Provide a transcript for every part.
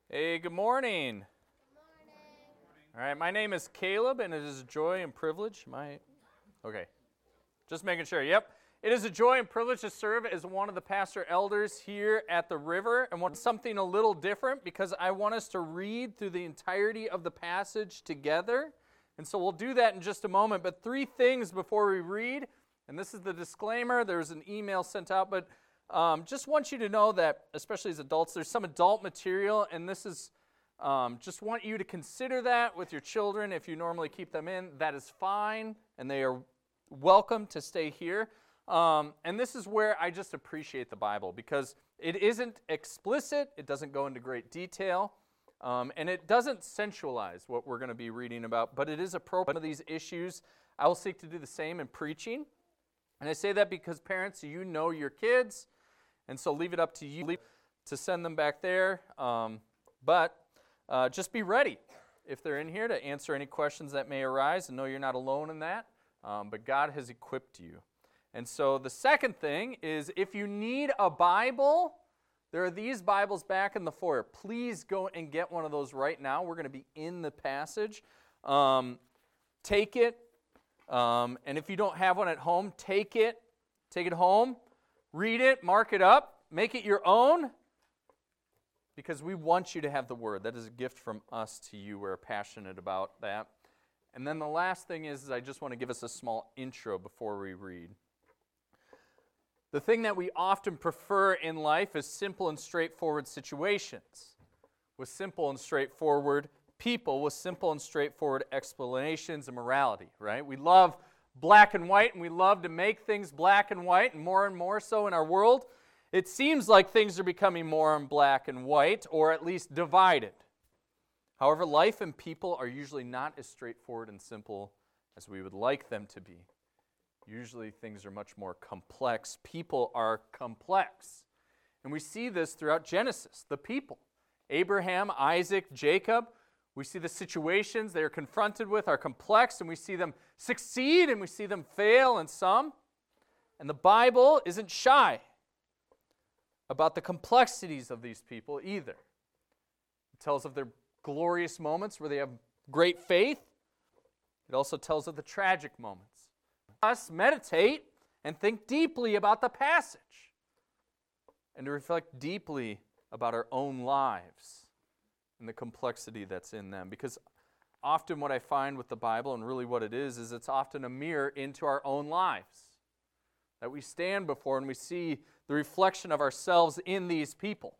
Hey, good morning. All right, my name is Caleb, and it is a joy and privilege. Okay, just making sure. Yep, it is a joy and privilege to serve as one of the pastor elders here at the River, and want something a little different because I want us to read through the entirety of the passage together, and so we'll do that in just a moment. But three things before we read, and this is the disclaimer. There's an email sent out, but just want you to know that, especially as adults, there's some adult material, and this is just want you to consider that with your children. If you normally keep them in, that is fine, and they are welcome to stay here. And this is where I just appreciate the Bible, because it isn't explicit, it doesn't go into great detail, and it doesn't sensualize what we're going to be reading about, but it is appropriate. One of these issues, I will seek to do the same in preaching. And I say that because parents, you know your kids, and so leave it up to you to send them back there. But just be ready if they're in here to answer any questions that may arise, and know you're not alone in that. But God has equipped you. And so the second thing is, if you need a Bible, there are these Bibles back in the foyer. Please go and get one of those right now. We're going to be in the passage. Take it. And if you don't have one at home, take it home, read it, mark it up, make it your own, because we want you to have the Word. That is a gift from us to you. We're passionate about that. And then the last thing is I just want to give us a small intro before we read. The thing that we often prefer in life is simple and straightforward situations, with simple and straightforward people, with simple and straightforward explanations and morality, right? We love black and white, and we love to make things black and white, and more so in our world. It seems like things are becoming more in black and white, or at least divided. However, life and people are usually not as straightforward and simple as we would like them to be. Usually things are much more complex. People are complex. And we see this throughout Genesis, the people. Abraham, Isaac, Jacob. We see the situations they are confronted with are complex, and we see them succeed, and we see them fail in some. And the Bible isn't shy about the complexities of these people either. It tells of their glorious moments where they have great faith. It also tells of the tragic moments. Us meditate and think deeply about the passage, and to reflect deeply about our own lives and the complexity that's in them. Because often what I find with the Bible, and really what it is it's often a mirror into our own lives that we stand before, and we see the reflection of ourselves in these people.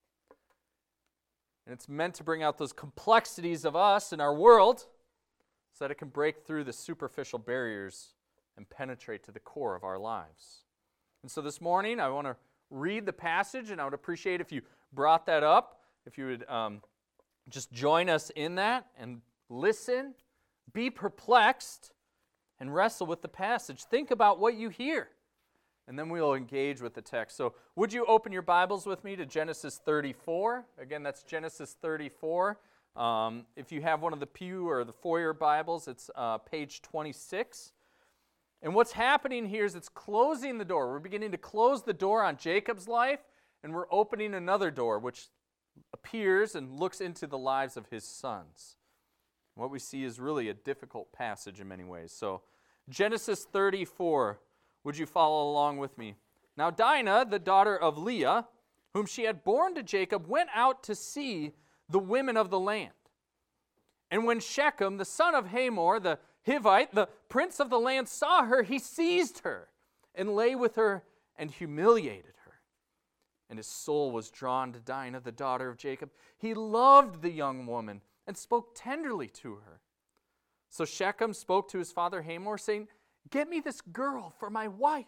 And it's meant to bring out those complexities of us in our world so that it can break through the superficial barriers and penetrate to the core of our lives. And so this morning I want to read the passage, and I would appreciate if you brought that up, if you would just join us in that and listen, be perplexed, and wrestle with the passage. Think about what you hear, and then we'll engage with the text. So would you open your Bibles with me to Genesis 34? Again, that's Genesis 34. If you have one of the pew or the foyer Bibles, it's page 26. And what's happening here is it's closing the door. We're beginning to close the door on Jacob's life, and we're opening another door, which appears and looks into the lives of his sons. What we see is really a difficult passage in many ways. So, Genesis 34, would you follow along with me? Now Dinah, the daughter of Leah, whom she had borne to Jacob, went out to see the women of the land. And when Shechem, the son of Hamor, the Hivite, the prince of the land, saw her, he seized her and lay with her and humiliated her. And his soul was drawn to Dinah, the daughter of Jacob. He loved the young woman and spoke tenderly to her. So Shechem spoke to his father Hamor, saying, "Get me this girl for my wife."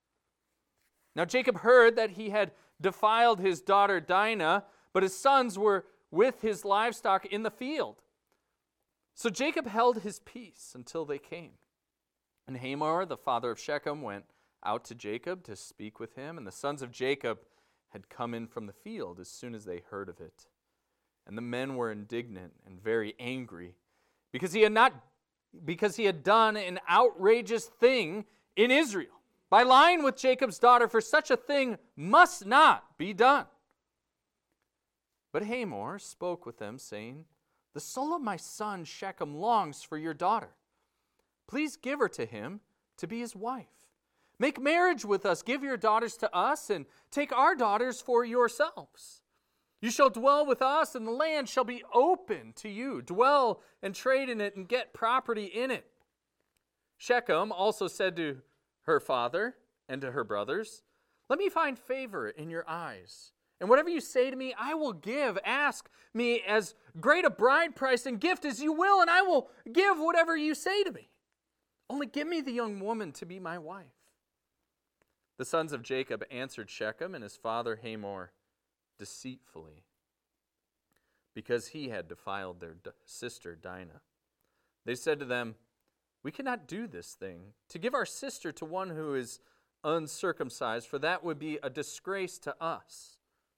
Now Jacob heard that he had defiled his daughter Dinah, but his sons were with his livestock in the field. So Jacob held his peace until they came. And Hamor, the father of Shechem, went out to Jacob to speak with him, and the sons of Jacob had come in from the field as soon as they heard of it. And the men were indignant and very angry, because he had done an outrageous thing in Israel by lying with Jacob's daughter, for such a thing must not be done. But Hamor spoke with them, saying, "The soul of my son Shechem longs for your daughter. Please give her to him to be his wife. Make marriage with us, give your daughters to us, and take our daughters for yourselves. You shall dwell with us, and the land shall be open to you. Dwell and trade in it, and get property in it." Shechem also said to her father and to her brothers, "Let me find favor in your eyes. And whatever you say to me, I will give. Ask me as great a bride price and gift as you will, and I will give whatever you say to me. Only give me the young woman to be my wife." The sons of Jacob answered Shechem and his father Hamor deceitfully, because he had defiled their sister Dinah. They said to them, "We cannot do this thing, to give our sister to one who is uncircumcised, for that would be a disgrace to us.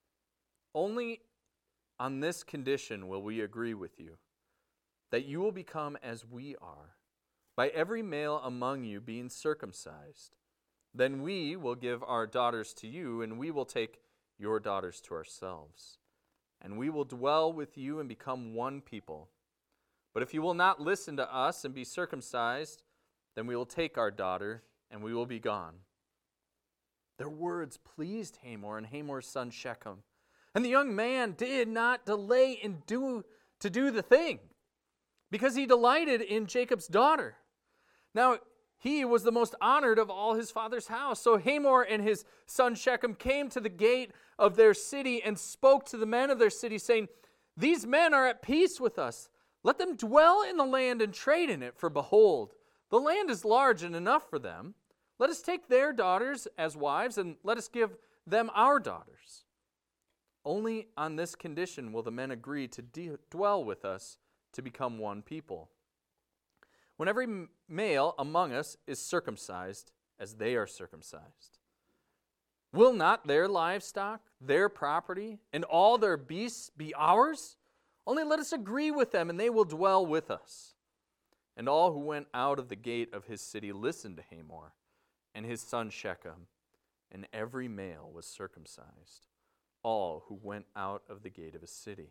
Only on this condition will we agree with you, that you will become as we are, by every male among you being circumcised. Then we will give our daughters to you, and we will take your daughters to ourselves. And we will dwell with you and become one people. But if you will not listen to us and be circumcised, then we will take our daughter, and we will be gone." Their words pleased Hamor and Hamor's son Shechem. And the young man did not delay to do the thing, because he delighted in Jacob's daughter. Now he was the most honored of all his father's house. So Hamor and his son Shechem came to the gate of their city and spoke to the men of their city, saying, "These men are at peace with us. Let them dwell in the land and trade in it, for behold, the land is large and enough for them. Let us take their daughters as wives, and let us give them our daughters. Only on this condition will the men agree to dwell with us to become one people. When every male among us is circumcised, as they are circumcised, will not their livestock, their property, and all their beasts be ours? Only let us agree with them, and they will dwell with us." And all who went out of the gate of his city listened to Hamor and his son Shechem, and every male was circumcised, all who went out of the gate of his city.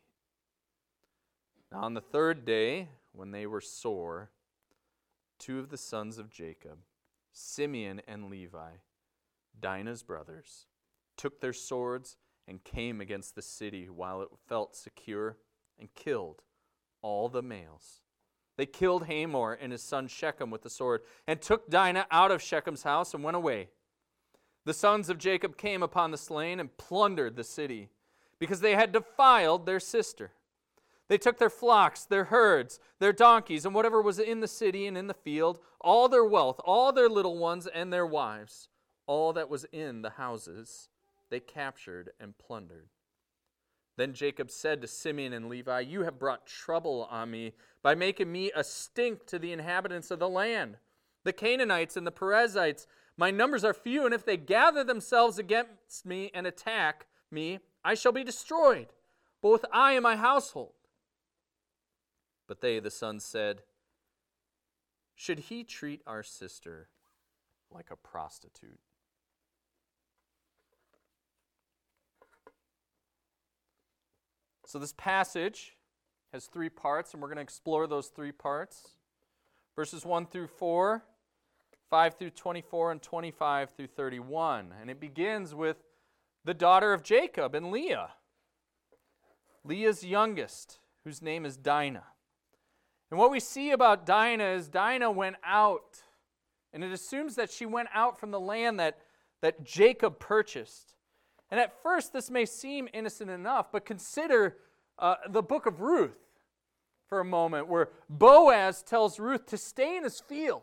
Now on the third day, when they were sore, two of the sons of Jacob, Simeon and Levi, Dinah's brothers, took their swords and came against the city while it felt secure, and killed all the males. They killed Hamor and his son Shechem with the sword, and took Dinah out of Shechem's house and went away. The sons of Jacob came upon the slain and plundered the city, because they had defiled their sister. They took their flocks, their herds, their donkeys, and whatever was in the city and in the field, all their wealth, all their little ones and their wives, all that was in the houses, they captured and plundered. Then Jacob said to Simeon and Levi, "You have brought trouble on me by making me a stink to the inhabitants of the land. The Canaanites and the Perizzites, my numbers are few, and if they gather themselves against me and attack me, I shall be destroyed, both I and my household." But they, the sons, said, "Should he treat our sister like a prostitute?" So this passage has three parts, and we're going to explore those three parts. Verses 1 through 4, 5 through 24, and 25 through 31. And it begins with the daughter of Jacob and Leah. Leah's youngest, whose name is Dinah. And what we see about Dinah is Dinah went out, and it assumes that she went out from the land that Jacob purchased. And at first this may seem innocent enough, but consider the book of Ruth for a moment, where Boaz tells Ruth to stay in his field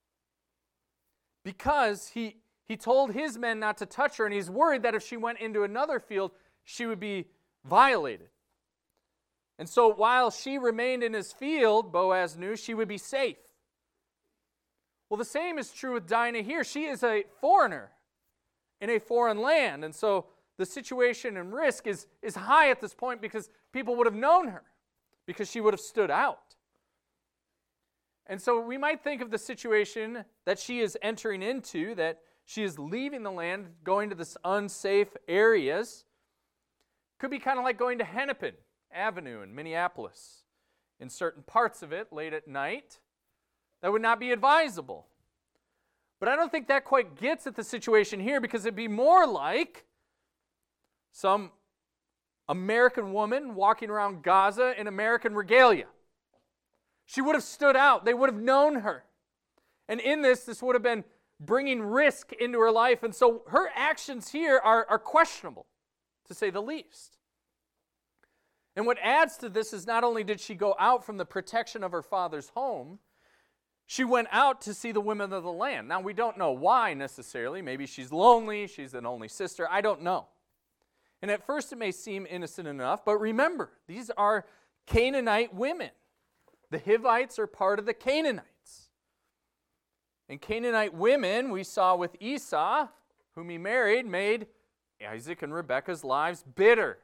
because he told his men not to touch her, and he's worried that if she went into another field, she would be violated. And so while she remained in his field, Boaz knew she would be safe. Well, the same is true with Dinah here. She is a foreigner in a foreign land, and so the situation and risk is high at this point because people would have known her, because she would have stood out. And so we might think of the situation that she is entering into, that she is leaving the land, going to this unsafe areas, Could be kind of like going to Hennepin Avenue in Minneapolis. In certain parts of it, late at night, that would not be advisable. But I don't think that quite gets at the situation here, because it'd be more like some American woman walking around Gaza in American regalia. She would have stood out. They would have known her. And in this would have been bringing risk into her life. And so her actions here are questionable, to say the least. And what adds to this is not only did she go out from the protection of her father's home, she went out to see the women of the land. Now, we don't know why necessarily. Maybe she's lonely, she's an only sister, I don't know. And at first it may seem innocent enough, but remember, these are Canaanite women. The Hivites are part of the Canaanites. And Canaanite women, we saw with Esau, whom he married, made Isaac and Rebekah's lives bitter.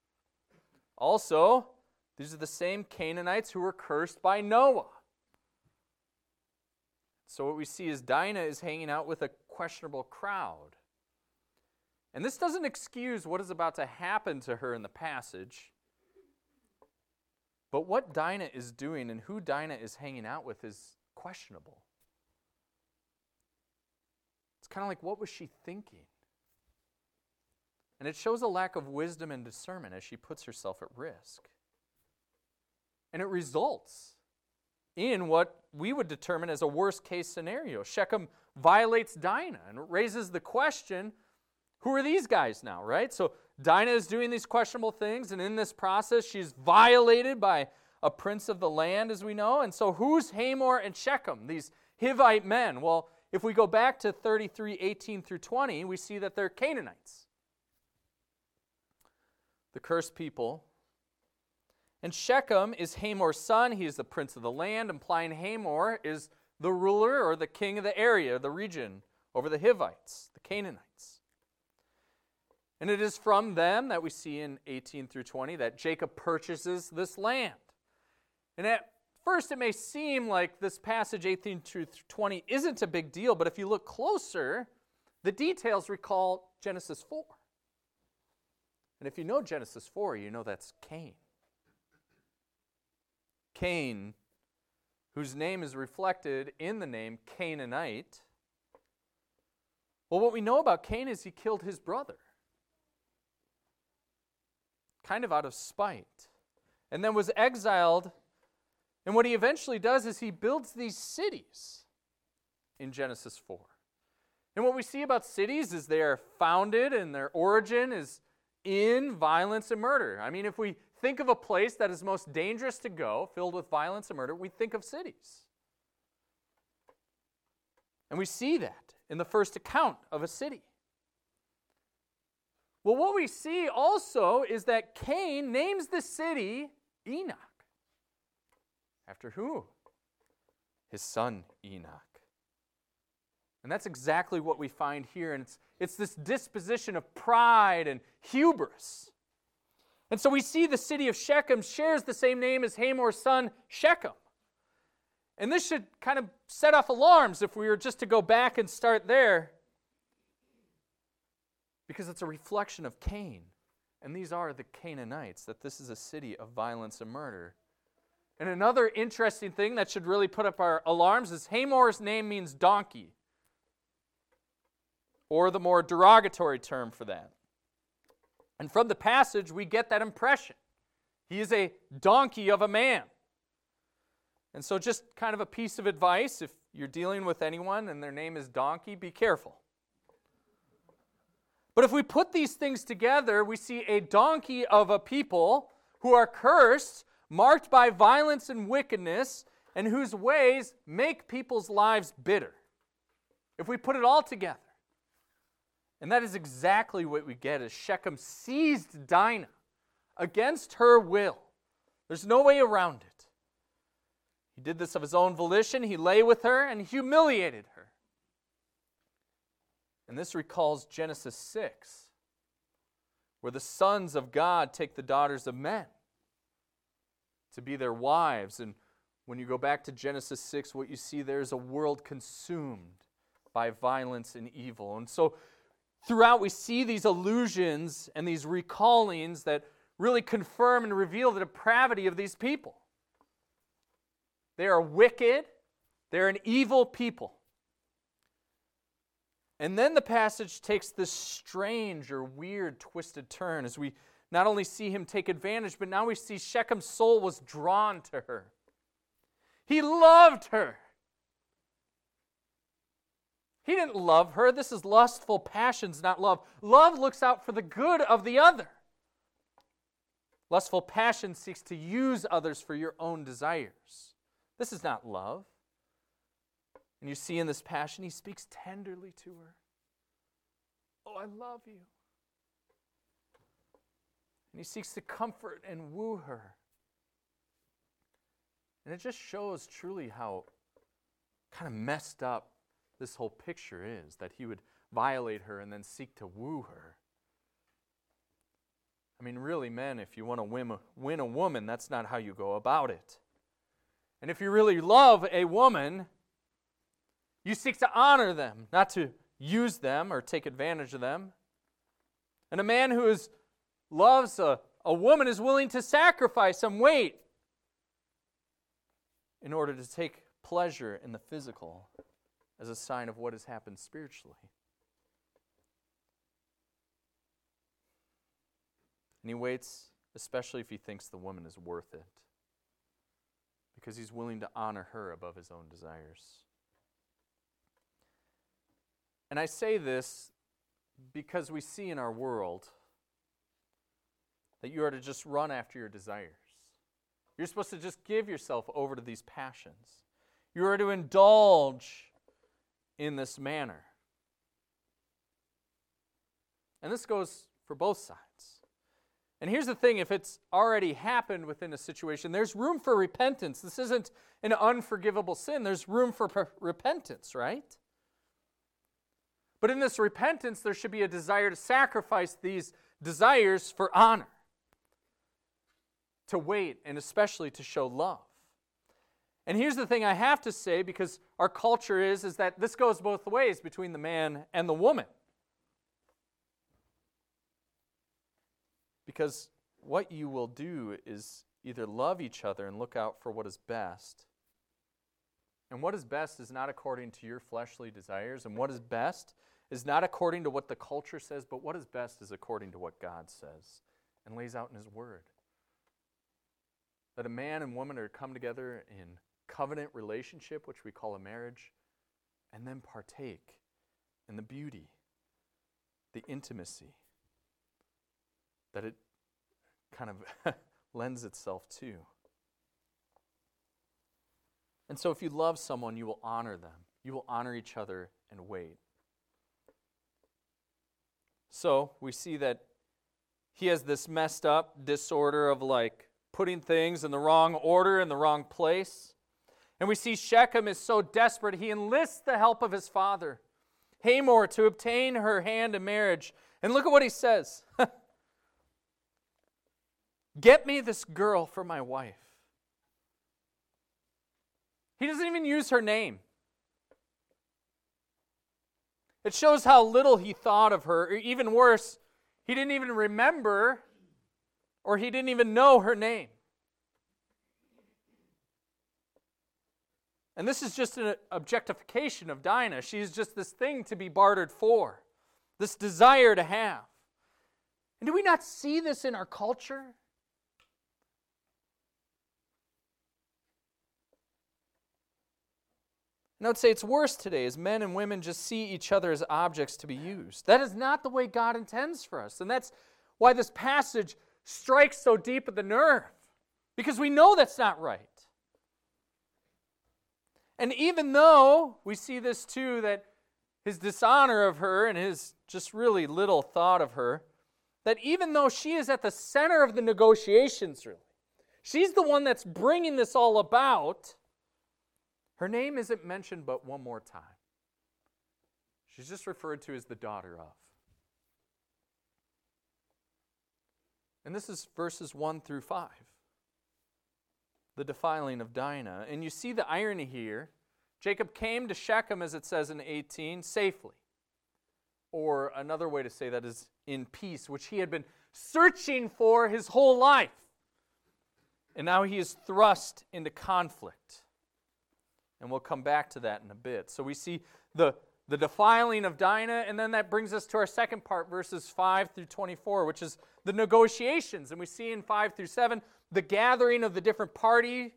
Also, these are the same Canaanites who were cursed by Noah. So what we see is Dinah is hanging out with a questionable crowd. And this doesn't excuse what is about to happen to her in the passage. But what Dinah is doing and who Dinah is hanging out with is questionable. It's kind of like, what was she thinking? And it shows a lack of wisdom and discernment as she puts herself at risk. And it results in what we would determine as a worst-case scenario. Shechem violates Dinah and raises the question, who are these guys now, right? So Dinah is doing these questionable things, and in this process, she's violated by a prince of the land, as we know. And so who's Hamor and Shechem, these Hivite men? Well, if we go back to 33:18 through 20, we see that they're Canaanites, the cursed people. And Shechem is Hamor's son. He is the prince of the land, implying Hamor is the ruler or the king of the area, the region, over the Hivites, the Canaanites. And it is from them that we see in 18 through 20 that Jacob purchases this land. And at first it may seem like this passage 18 through 20 isn't a big deal, but if you look closer, the details recall Genesis 4. And if you know Genesis 4, you know that's Cain. Cain, whose name is reflected in the name Canaanite. Well, what we know about Cain is he killed his brother, kind of out of spite, and then was exiled. And what he eventually does is he builds these cities in Genesis 4. And what we see about cities is they are founded and their origin is in violence and murder. I mean, if we think of a place that is most dangerous to go, filled with violence and murder, we think of cities. And we see that in the first account of a city. Well, what we see also is that Cain names the city Enoch. After who? His son Enoch. And that's exactly what we find here. And it's this disposition of pride and hubris. And so we see the city of Shechem shares the same name as Hamor's son Shechem. And this should kind of set off alarms if we were just to go back and start there, because it's a reflection of Cain. And these are the Canaanites, that this is a city of violence and murder. And another interesting thing that should really put up our alarms is Hamor's name means donkey, or the more derogatory term for that. And from the passage, we get that impression. He is a donkey of a man. And so just kind of a piece of advice, if you're dealing with anyone and their name is donkey, be careful. But if we put these things together, we see a donkey of a people who are cursed, marked by violence and wickedness, and whose ways make people's lives bitter. If we put it all together. And that is exactly what we get as Shechem seized Dinah against her will. There's no way around it. He did this of his own volition. He lay with her and humiliated her. And this recalls Genesis 6, where the sons of God take the daughters of men to be their wives. And when you go back to Genesis 6, what you see there is a world consumed by violence and evil. And so throughout we see these allusions and these recallings that really confirm and reveal the depravity of these people. They are wicked. They're an evil people. And then the passage takes this strange or weird twisted turn as we not only see him take advantage, but now we see Shechem's soul was drawn to her. He loved her. He didn't love her. This is lustful passions, not love. Love looks out for the good of the other. Lustful passion seeks to use others for your own desires. This is not love. And you see in this passion, he speaks tenderly to her. Oh, I love you. And he seeks to comfort and woo her. And it just shows truly how kind of messed up this whole picture is, that he would violate her and then seek to woo her. I mean, really, men, if you want to win a woman, that's not how you go about it. And if you really love a woman, you seek to honor them, not to use them or take advantage of them. And a man who loves a woman is willing to sacrifice some weight in order to take pleasure in the physical as a sign of what has happened spiritually. And he waits, especially if he thinks the woman is worth it, because he's willing to honor her above his own desires. And I say this because we see in our world that you are to just run after your desires. You're supposed to just give yourself over to these passions. You are to indulge in this manner. And this goes for both sides. And here's the thing, if it's already happened within a situation, there's room for repentance. This isn't an unforgivable sin. There's room for repentance, right? But in this repentance, there should be a desire to sacrifice these desires for honor, to wait, and especially to show love. And here's the thing I have to say, because our culture is that this goes both ways between the man and the woman. Because what you will do is either love each other and look out for what is best. And what is best is not according to your fleshly desires. And what is best is not according to what the culture says, but what is best is according to what God says and lays out in His Word. That a man and woman are to come together in covenant relationship, which we call a marriage, and then partake in the beauty, the intimacy that it kind of lends itself to. And so if you love someone, you will honor them. You will honor each other and wait. So we see that he has this messed up disorder of putting things in the wrong order, in the wrong place. And we see Shechem is so desperate, he enlists the help of his father, Hamor, to obtain her hand in marriage. And look at what he says. Get me this girl for my wife. He doesn't even use her name. It shows how little he thought of her. Or even worse, he didn't even remember, or he didn't even know her name. And this is just an objectification of Dinah. She's just this thing to be bartered for, this desire to have. And do we not see this in our culture? And I would say it's worse today as men and women just see each other as objects to be used. That is not the way God intends for us. And that's why this passage strikes so deep at the nerve. Because we know that's not right. And even though we see this too, that his dishonor of her and his just really little thought of her, that even though she is at the center of the negotiations, really, she's the one that's bringing this all about, her name isn't mentioned but one more time. She's just referred to as the daughter of. And this is verses 1 through 5. The defiling of Dinah. And you see the irony here. Jacob came to Shechem, as it says in 18, safely. or another way to say that is in peace, which he had been searching for his whole life. And now he is thrust into conflict. And we'll come back to that in a bit. So we see the defiling of Dinah, and then that brings us to our second part, verses 5 through 24, which is the negotiations. And we see in 5 through 7 the gathering of the different parties.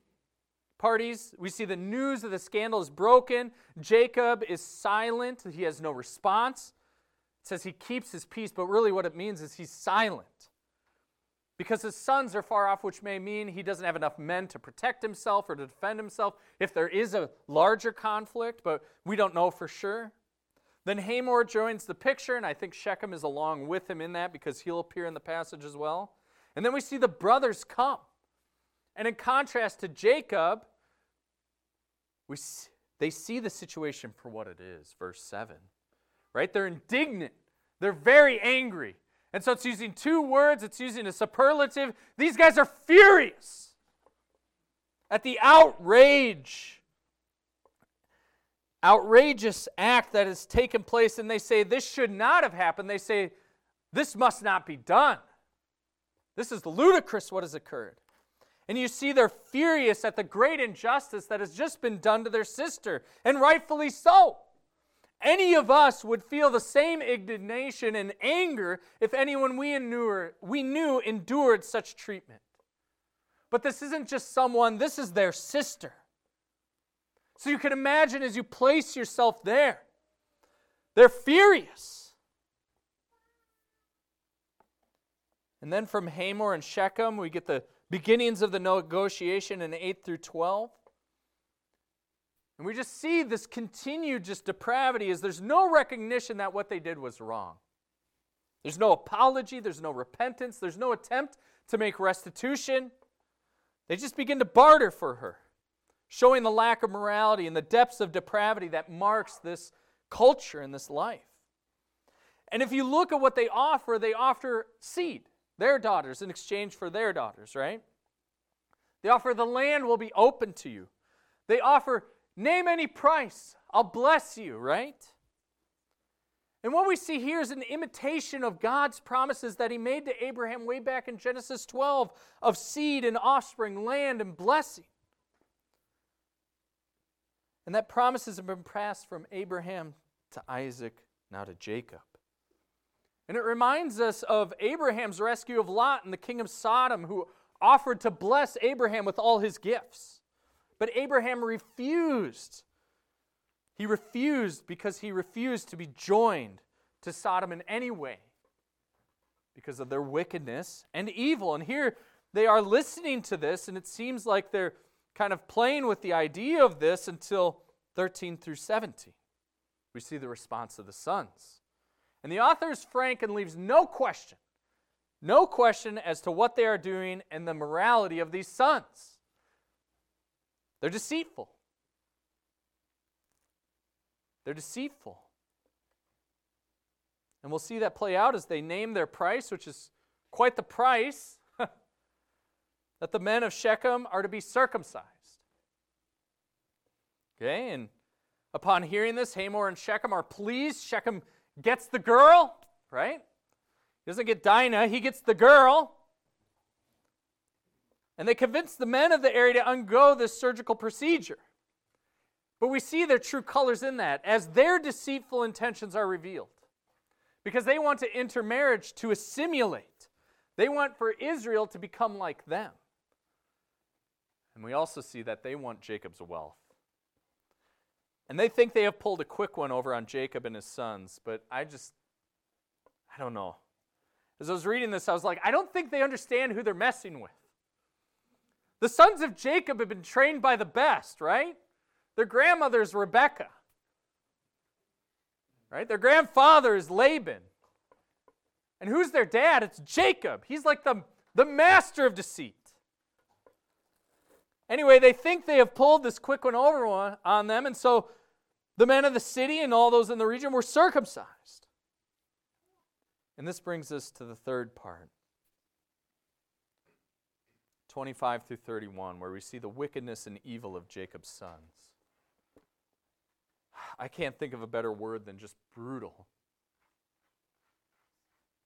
We see the news of the scandal is broken. Jacob is silent. He has no response. It says he keeps his peace, but really what it means is he's silent. Because his sons are far off, which may mean he doesn't have enough men to protect himself or to defend himself if there is a larger conflict, but we don't know for sure. Then Hamor joins the picture, and I think Shechem is along with him in that because he'll appear in the passage as well. And then we see the brothers come. And in contrast to Jacob, they see the situation for what it is, verse 7. Right? They're indignant. They're very angry. And so it's using two words. It's using a superlative. These guys are furious at the outrageous act that has taken place. And they say, this should not have happened. They say, this must not be done. This is ludicrous what has occurred. And you see they're furious at the great injustice that has just been done to their sister, and rightfully so. Any of us would feel the same indignation and anger if anyone we knew endured such treatment. But this isn't just someone, this is their sister. So you can imagine as you place yourself there, they're furious. And then from Hamor and Shechem, we get the beginnings of the negotiation in 8 through 12. And we just see this continued just depravity as there's no recognition that what they did was wrong. There's no apology, there's no repentance, there's no attempt to make restitution. They just begin to barter for her, showing the lack of morality and the depths of depravity that marks this culture and this life. And if you look at what they offer seed, their daughters, in exchange for their daughters, right? They offer the land will be open to you. They offer name any price, I'll bless you, right? And what we see here is an imitation of God's promises that he made to Abraham way back in Genesis 12 of seed and offspring, land and blessing. And that promises have been passed from Abraham to Isaac, now to Jacob. And it reminds us of Abraham's rescue of Lot and the king of Sodom, who offered to bless Abraham with all his gifts. But Abraham refused. He refused because he refused to be joined to Sodom in any way because of their wickedness and evil. And here they are listening to this, and it seems like they're kind of playing with the idea of this until 13 through 17. We see the response of the sons. And the author is frank and leaves no question as to what they are doing and the morality of these sons. They're deceitful. They're deceitful. And we'll see that play out as they name their price, which is quite the price, that the men of Shechem are to be circumcised. Okay, and upon hearing this, Hamor and Shechem are pleased. Shechem gets the girl, right? He doesn't get Dinah, he gets the girl. And they convince the men of the area to undergo this surgical procedure. But we see their true colors in that as their deceitful intentions are revealed. Because they want to intermarriage to assimilate. They want for Israel to become like them. And we also see that they want Jacob's wealth. And they think they have pulled a quick one over on Jacob and his sons, but I don't know. As I was reading this, I was like, I don't think they understand who they're messing with. The sons of Jacob have been trained by the best, right? Their grandmother is Rebekah. Right? Their grandfather is Laban. And who's their dad? It's Jacob. He's like the master of deceit. Anyway, they think they have pulled this quick one over on them, and so the men of the city and all those in the region were circumcised. And this brings us to the third part. 25 through 31, where we see the wickedness and evil of Jacob's sons. I can't think of a better word than just brutal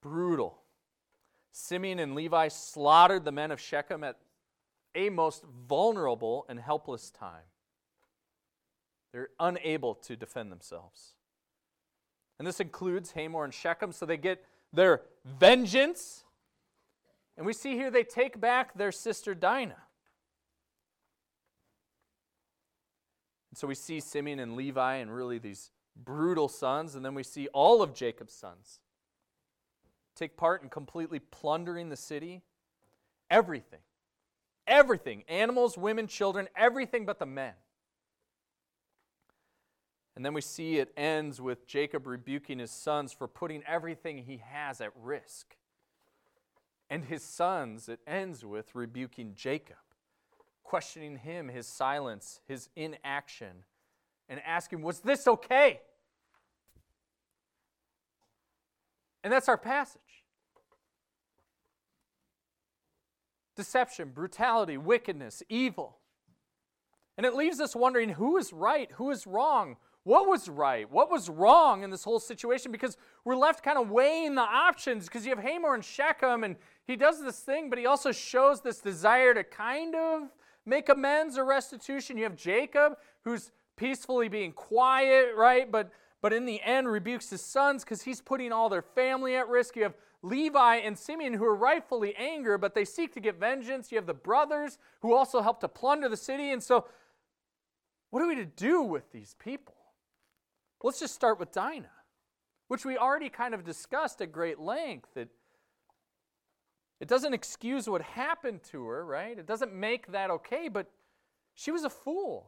brutal. Simeon and Levi slaughtered the men of Shechem at a most vulnerable and helpless time. They're unable to defend themselves. And this includes Hamor and Shechem, so they get their vengeance. And we see here they take back their sister Dinah. And so we see Simeon and Levi and really these brutal sons, and then we see all of Jacob's sons take part in completely plundering the city. Everything. Everything. Animals, women, children, everything but the men. And then we see it ends with Jacob rebuking his sons for putting everything he has at risk. And his sons, it ends with rebuking Jacob, questioning him, his silence, his inaction, and asking, was this okay? And that's our passage. Deception, brutality, wickedness, evil. And it leaves us wondering who is right, who is wrong, what was right, what was wrong in this whole situation, because we're left kind of weighing the options, because you have Hamor and Shechem, and he does this thing, but he also shows this desire to kind of make amends or restitution. You have Jacob, who's peacefully being quiet, right, but in the end rebukes his sons because he's putting all their family at risk. You have Levi and Simeon who are rightfully angry, but they seek to get vengeance. You have the brothers who also help to plunder the city. And so what are we to do with these people? Let's just start with Dinah, which we already kind of discussed at great length. It doesn't excuse what happened to her, right? It doesn't make that okay, but she was a fool.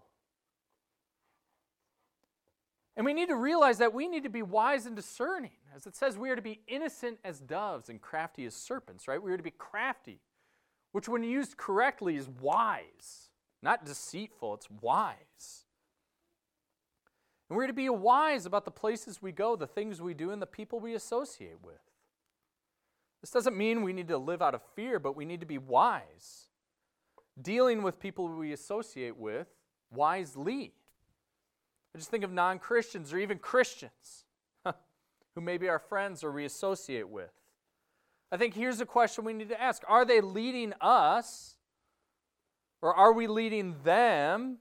And we need to realize that we need to be wise and discerning. As it says, we are to be innocent as doves and crafty as serpents, right? We are to be crafty, which when used correctly is wise, not deceitful, it's wise. And we're to be wise about the places we go, the things we do, and the people we associate with. This doesn't mean we need to live out of fear, but we need to be wise, dealing with people we associate with wisely. I just think of non-Christians or even Christians who may be our friends or we associate with. I think here's a question we need to ask. Are they leading us, or are we leading them,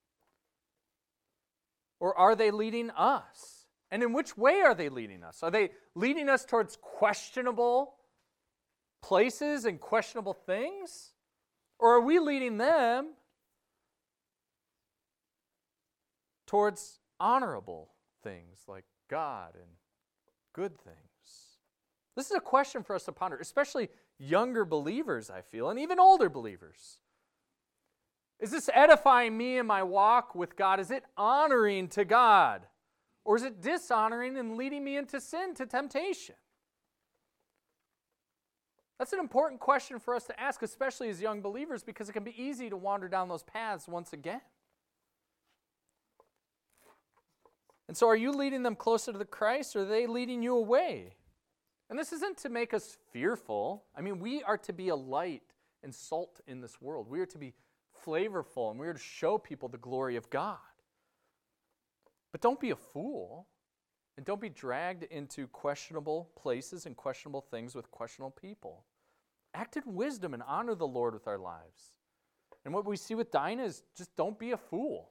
or are they leading us? And in which way are they leading us? Are they leading us towards questionable places and questionable things? Or are we leading them towards honorable things like God and good things? This is a question for us to ponder, especially younger believers, I feel, and even older believers. Is this edifying me in my walk with God? Is it honoring to God? Or is it dishonoring and leading me into sin, to temptation? That's an important question for us to ask, especially as young believers, because it can be easy to wander down those paths once again. And so are you leading them closer to the Christ, or are they leading you away? And this isn't to make us fearful. I mean, we are to be a light and salt in this world. We are to be flavorful, and we are to show people the glory of God. But don't be a fool, and don't be dragged into questionable places and questionable things with questionable people. Act in wisdom and honor the Lord with our lives. And what we see with Dinah is just don't be a fool.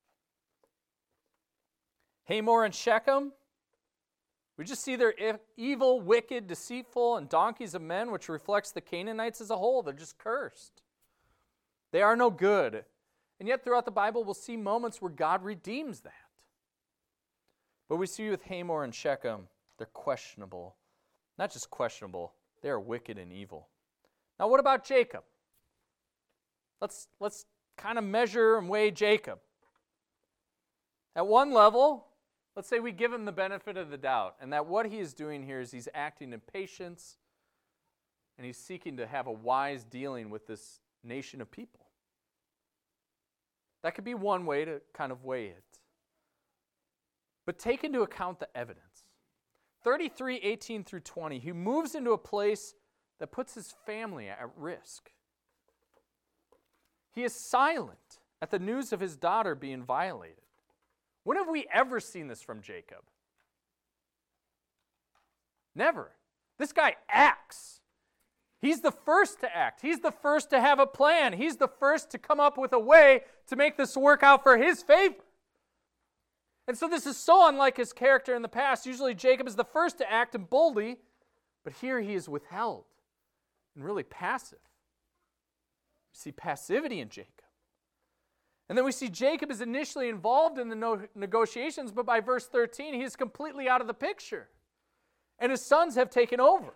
Hamor and Shechem, we just see they're evil, wicked, deceitful, and donkeys of men, which reflects the Canaanites as a whole. They're just cursed. They are no good. And yet throughout the Bible, we'll see moments where God redeems that. But we see with Hamor and Shechem, they're questionable. Not just questionable, they are wicked and evil. Now what about Jacob? Let's kind of measure and weigh Jacob. At one level, let's say we give him the benefit of the doubt, and that what he is doing here is he's acting in patience, and he's seeking to have a wise dealing with this nation of people. That could be one way to kind of weigh it. But take into account the evidence. 33:18 through 20, he moves into a place that puts his family at risk. He is silent at the news of his daughter being violated. When have we ever seen this from Jacob? Never. This guy acts. He's the first to act. He's the first to have a plan. He's the first to come up with a way to make this work out for his favor. And so this is so unlike his character in the past. Usually Jacob is the first to act and boldly, but here he is withheld and really passive. We see passivity in Jacob. And then we see Jacob is initially involved in the negotiations, but by verse 13, he is completely out of the picture. And his sons have taken over.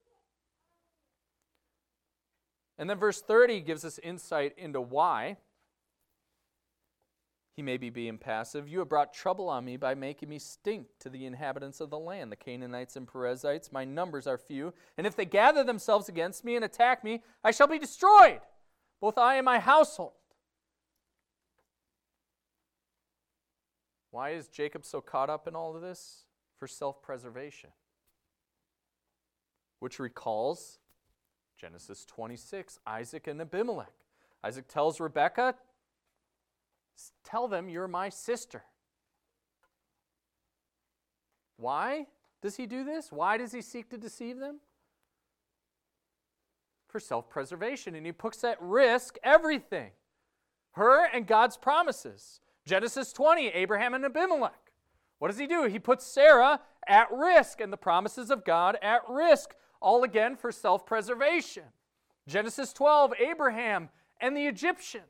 And then verse 30 gives us insight into why he may be being passive. You have brought trouble on me by making me stink to the inhabitants of the land, the Canaanites and Perizzites. My numbers are few, and if they gather themselves against me and attack me, I shall be destroyed, both I and my household. Why is Jacob so caught up in all of this? For self-preservation, which recalls Genesis 26, Isaac and Abimelech. Isaac tells Rebekah, tell them you're my sister. Why does he do this? Why does he seek to deceive them? For self-preservation. And he puts at risk everything. Her and God's promises. Genesis 20, Abraham and Abimelech. What does he do? He puts Sarah at risk and the promises of God at risk. All again for self-preservation. Genesis 12, Abraham and the Egyptians.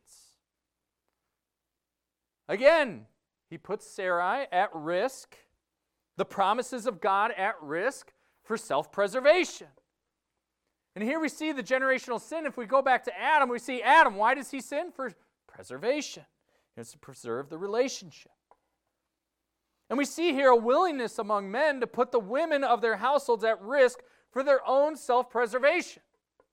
Again, he puts Sarai at risk, the promises of God at risk for self-preservation. And here we see the generational sin. If we go back to Adam, we see Adam. Why does he sin? For preservation. It's to preserve the relationship. And we see here a willingness among men to put the women of their households at risk for their own self-preservation.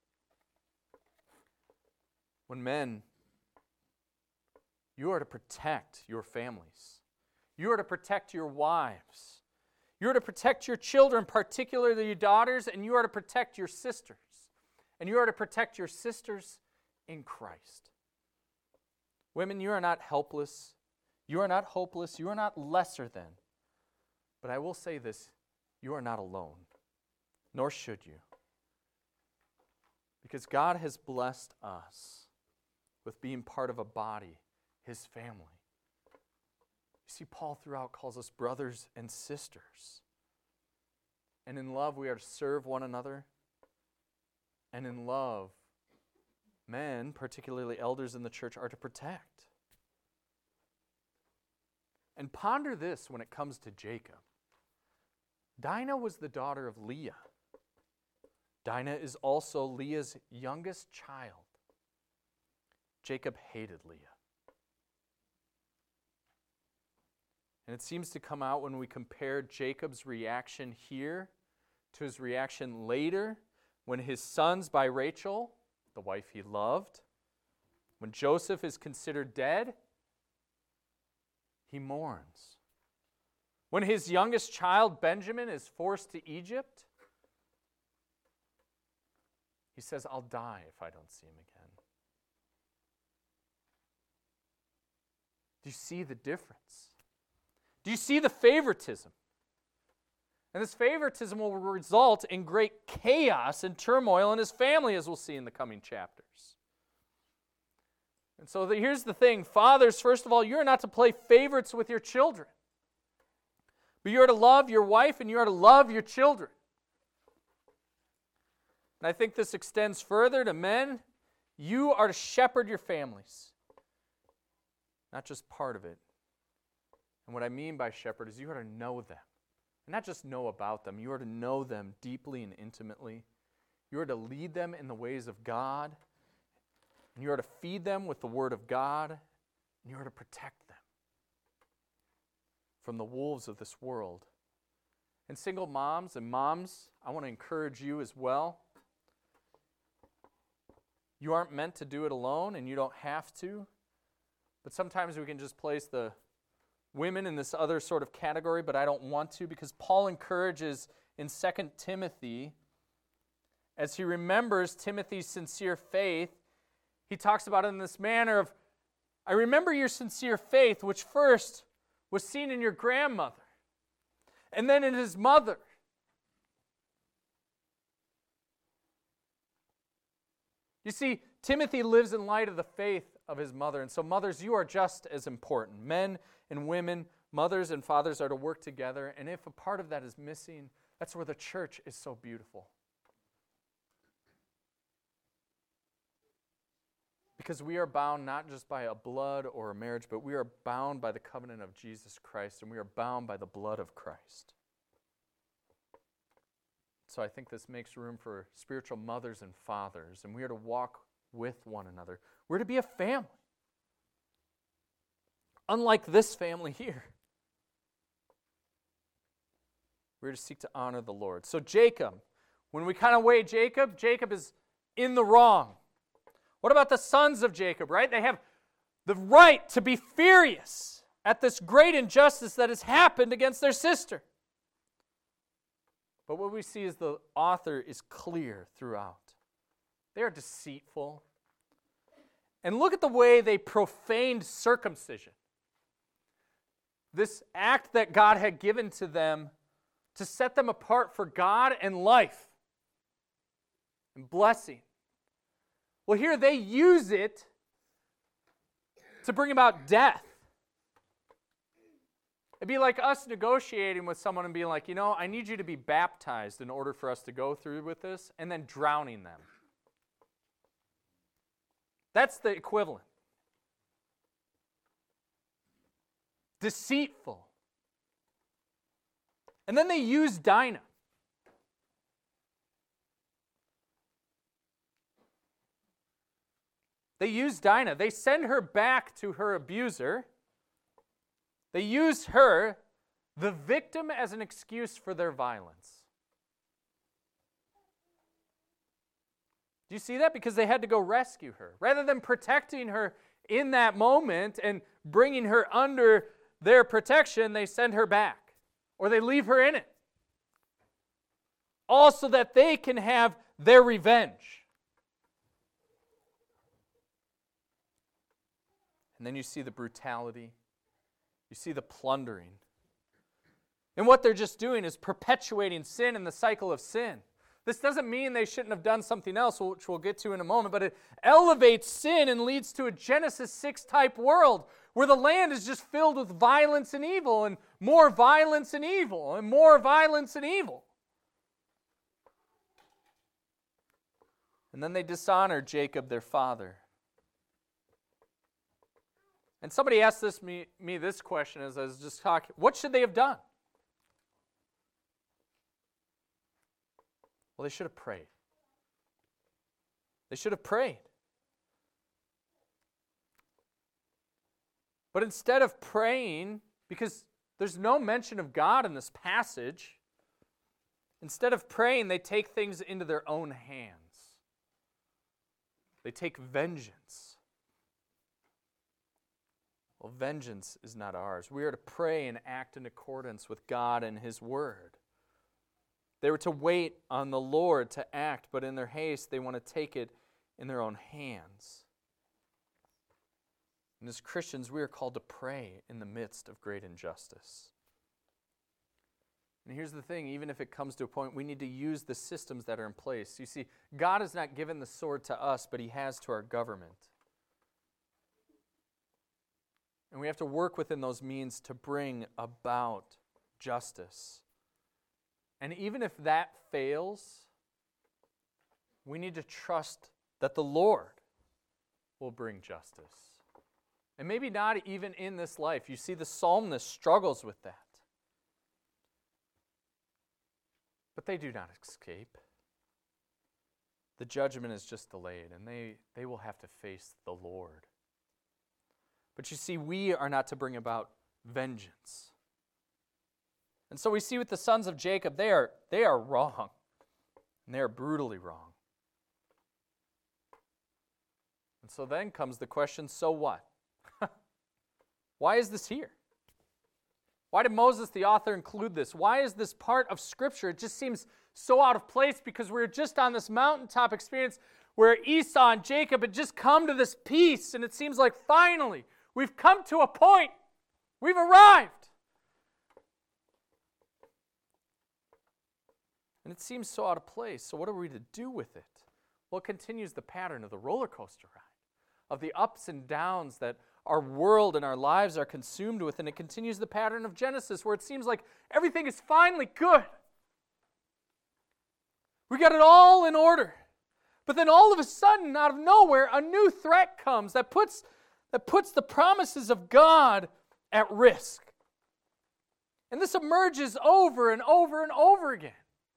When men, you are to protect your families. You are to protect your wives. You are to protect your children, particularly your daughters, and you are to protect your sisters. And you are to protect your sisters in Christ. Women, you are not helpless. You are not hopeless. You are not lesser than. But I will say this, you are not alone. Nor should you. Because God has blessed us with being part of a body, His family. You see, Paul throughout calls us brothers and sisters. And in love, we are to serve one another. And in love, men, particularly elders in the church, are to protect. And ponder this when it comes to Jacob. Dinah was the daughter of Leah. Dinah is also Leah's youngest child. Jacob hated Leah. And it seems to come out when we compare Jacob's reaction here to his reaction later when his son's by Rachel, the wife he loved, when Joseph is considered dead, he mourns. When his youngest child, Benjamin, is forced to Egypt, he says, I'll die if I don't see him again. Do you see the difference? Do you see the favoritism? And this favoritism will result in great chaos and turmoil in his family, as we'll see in the coming chapters. And so here's the thing. Fathers, first of all, you're not to play favorites with your children. But you are to love your wife and you are to love your children. And I think this extends further to men. You are to shepherd your families. Not just part of it. And what I mean by shepherd is you are to know them. And not just know about them. You are to know them deeply and intimately. You are to lead them in the ways of God. And you are to feed them with the Word of God. And you are to protect them from the wolves of this world. And single moms and moms, I want to encourage you as well. You aren't meant to do it alone, and you don't have to. But sometimes we can just place the women in this other sort of category, but I don't want to, because Paul encourages in 2 Timothy, as he remembers Timothy's sincere faith, he talks about it in this manner of, I remember your sincere faith, which first was seen in your grandmother, and then in his mother, You see, Timothy lives in light of the faith of his mother. And so mothers, you are just as important. Men and women, mothers and fathers are to work together. And if a part of that is missing, that's where the church is so beautiful. Because we are bound not just by a blood or a marriage, but we are bound by the covenant of Jesus Christ, and we are bound by the blood of Christ. So I think this makes room for spiritual mothers and fathers, and we are to walk with one another. We're to be a family. Unlike this family here. We're to seek to honor the Lord. So Jacob, when we kind of weigh Jacob, Jacob is in the wrong. What about the sons of Jacob, right? They have the right to be furious at this great injustice that has happened against their sister. But what we see is the author is clear throughout. They are deceitful. And look at the way they profaned circumcision. This act that God had given to them to set them apart for God and life and blessing. Well, here they use it to bring about death. It'd be like us negotiating with someone and being like, I need you to be baptized in order for us to go through with this, and then drowning them. That's the equivalent. Deceitful. And then they use Dinah. They use Dinah. They send her back to her abuser. They use her, the victim, as an excuse for their violence. Do you see that? Because they had to go rescue her. Rather than protecting her in that moment and bringing her under their protection, they send her back. Or they leave her in it. All so that they can have their revenge. And then you see the brutality. You see the plundering. And what they're just doing is perpetuating sin and the cycle of sin. This doesn't mean they shouldn't have done something else, which we'll get to in a moment, but it elevates sin and leads to a Genesis 6 type world where the land is just filled with violence and evil, and more violence and evil, and more violence and evil. And then they dishonor Jacob, their father. And somebody asked me this question as I was just talking. What should they have done? Well, they should have prayed. They should have prayed. But instead of praying, because there's no mention of God in this passage, instead of praying, they take things into their own hands. They take vengeance. Well, vengeance is not ours. We are to pray and act in accordance with God and His Word. They were to wait on the Lord to act, but in their haste, they want to take it in their own hands. And as Christians, we are called to pray in the midst of great injustice. And here's the thing, even if it comes to a point, we need to use the systems that are in place. You see, God has not given the sword to us, but He has to our government. And we have to work within those means to bring about justice. And even if that fails, we need to trust that the Lord will bring justice. And maybe not even in this life. You see, the psalmist struggles with that. But they do not escape. The judgment is just delayed, and they will have to face the Lord. But you see, we are not to bring about vengeance. And so we see with the sons of Jacob, they are wrong. And they are brutally wrong. And so then comes the question, so what? Why is this here? Why did Moses, the author, include this? Why is this part of Scripture? It just seems so out of place because we're just on this mountaintop experience where Esau and Jacob had just come to this peace, and it seems like finally we've come to a point. We've arrived. And it seems so out of place. So what are we to do with it? Well, it continues the pattern of the roller coaster ride, of the ups and downs that our world and our lives are consumed with, and it continues the pattern of Genesis, where it seems like everything is finally good. We got it all in order. But then all of a sudden, out of nowhere, a new threat comes that puts the promises of God at risk. And this emerges over and over and over again.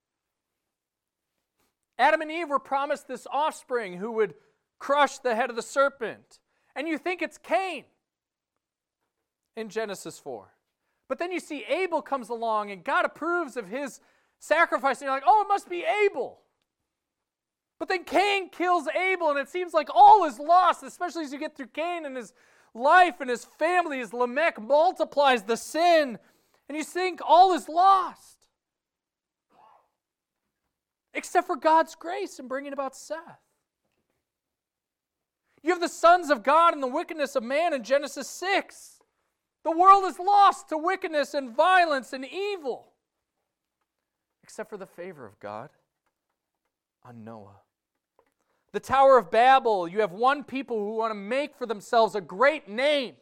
Adam and Eve were promised this offspring who would crush the head of the serpent. And you think it's Cain in Genesis 4. But then you see Abel comes along and God approves of his sacrifice. And you're like, oh, it must be Abel. But then Cain kills Abel and it seems like all is lost, especially as you get through Cain and his life and his family. As Lamech multiplies the sin and you think all is lost. Except for God's grace in bringing about Seth. You have the sons of God and the wickedness of man in Genesis 6. The world is lost to wickedness and violence and evil. Except for the favor of God on Noah. The Tower of Babel, you have one people who want to make for themselves a great name.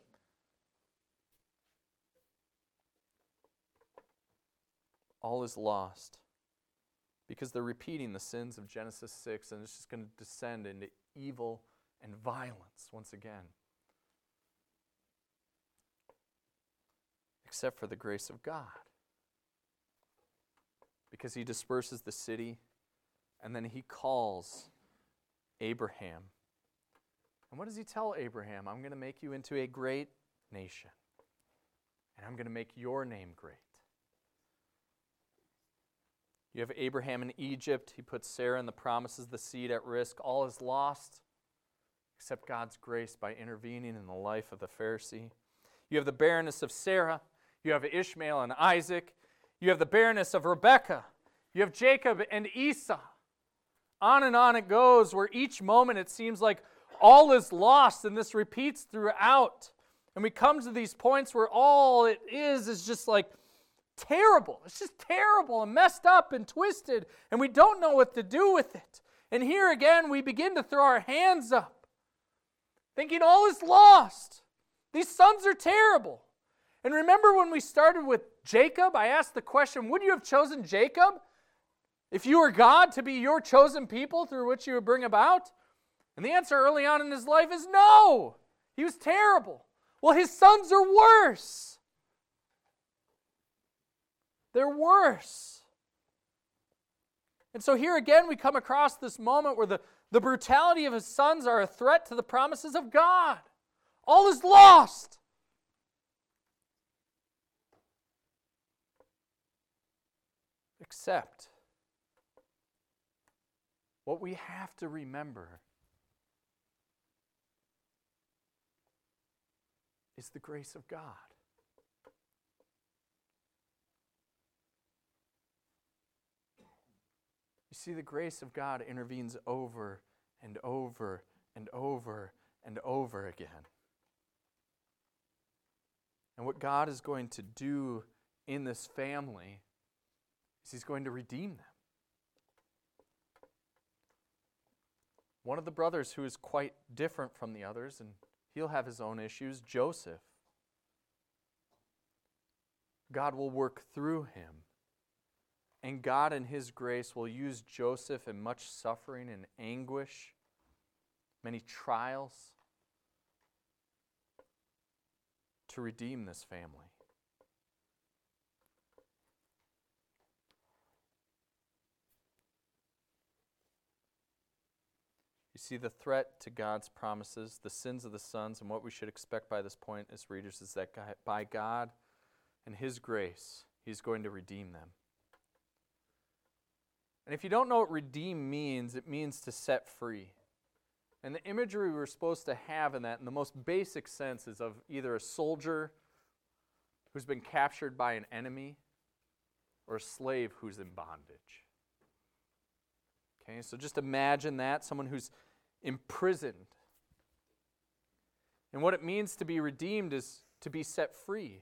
All is lost because they're repeating the sins of Genesis 6, and it's just going to descend into evil and violence once again. Except for the grace of God. Because he disperses the city, and then he calls Abraham. And what does he tell Abraham? I'm going to make you into a great nation. And I'm going to make your name great. You have Abraham in Egypt. He puts Sarah and the promises of the seed at risk. All is lost except God's grace by intervening in the life of the Pharisee. You have the barrenness of Sarah. You have Ishmael and Isaac. You have the barrenness of Rebekah. You have Jacob and Esau. On it goes, where each moment it seems like all is lost, and this repeats throughout. And we come to these points where all it is just like terrible. It's just terrible and messed up and twisted, and we don't know what to do with it. And here again, we begin to throw our hands up, thinking all is lost. These sons are terrible. And remember when we started with Jacob, I asked the question, would you have chosen Jacob if you were God to be your chosen people through which you would bring about? And the answer early on in his life is no. He was terrible. Well, his sons are worse. They're worse. And so here again we come across this moment where the brutality of his sons are a threat to the promises of God. All is lost. Except what we have to remember is the grace of God. You see, the grace of God intervenes over and over and over and over again. And what God is going to do in this family is he's going to redeem them. One of the brothers who is quite different from the others, and he'll have his own issues, Joseph. God will work through him. And God in his grace will use Joseph in much suffering and anguish, many trials, to redeem this family. You see, the threat to God's promises, the sins of the sons, and what we should expect by this point as readers is that by God and his grace, he's going to redeem them. And if you don't know what redeem means, it means to set free. And the imagery we're supposed to have in that, in the most basic sense, is of either a soldier who's been captured by an enemy or a slave who's in bondage. Okay, so just imagine that, someone who's imprisoned. And what it means to be redeemed is to be set free.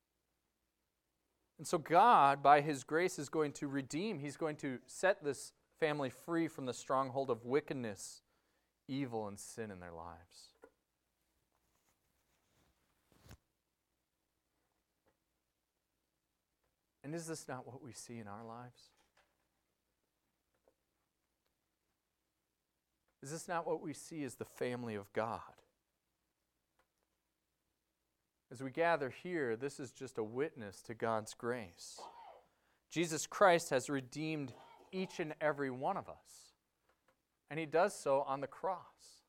And so God, by his grace, is going to redeem. He's going to set this family free from the stronghold of wickedness, evil, and sin in their lives. And is this not what we see in our lives? Is this not what we see as the family of God? As we gather here, this is just a witness to God's grace. Jesus Christ has redeemed each and every one of us, and He does so on the cross.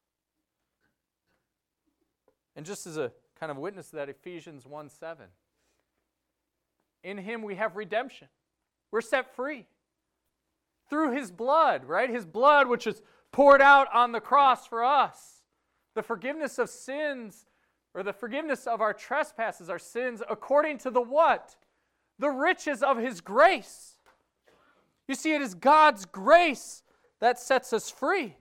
And just as a kind of witness to that, Ephesians 1:7, in Him we have redemption. We're set free through His blood, right? His blood which is poured out on the cross for us. The forgiveness of sins, or the forgiveness of our trespasses, our sins, according to the what? The riches of His grace. You see, it is God's grace that sets us free.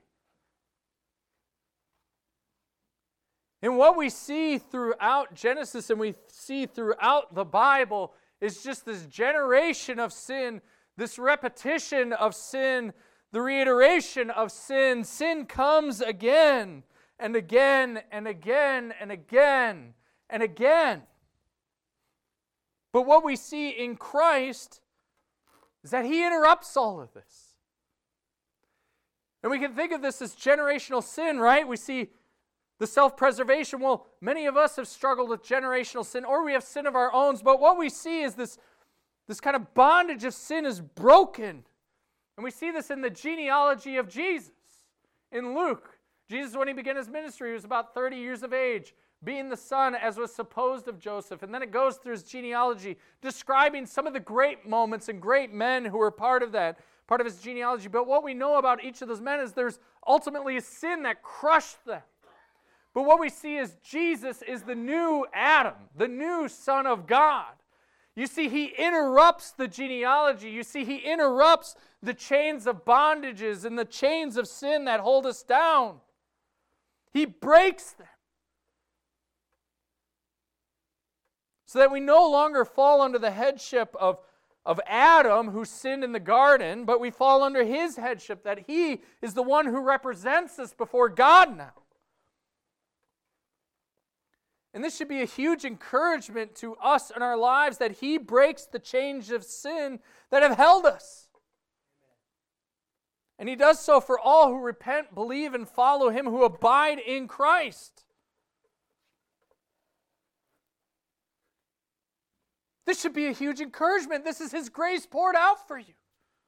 And what we see throughout Genesis and we see throughout the Bible is just this generation of sin, this repetition of sin, the reiteration of sin. Sin comes again and again and again and again and again. But what we see in Christ is that He interrupts all of this. And we can think of this as generational sin, right? We see the self-preservation. Well, many of us have struggled with generational sin, or we have sin of our own. But what we see is this kind of bondage of sin is broken. And we see this in the genealogy of Jesus. In Luke, Jesus, when He began His ministry, He was about 30 years of age, being the son, as was supposed, of Joseph. And then it goes through His genealogy, describing some of the great moments and great men who were part of that, part of His genealogy. But what we know about each of those men is there's ultimately a sin that crushed them. But what we see is Jesus is the new Adam, the new Son of God. You see, He interrupts the genealogy. You see, He interrupts the chains of bondages and the chains of sin that hold us down. He breaks them, so that we no longer fall under the headship of Adam, who sinned in the garden, but we fall under His headship, that He is the one who represents us before God now. And this should be a huge encouragement to us in our lives, that He breaks the chains of sin that have held us. And He does so for all who repent, believe, and follow Him, who abide in Christ. This should be a huge encouragement. This is His grace poured out for you.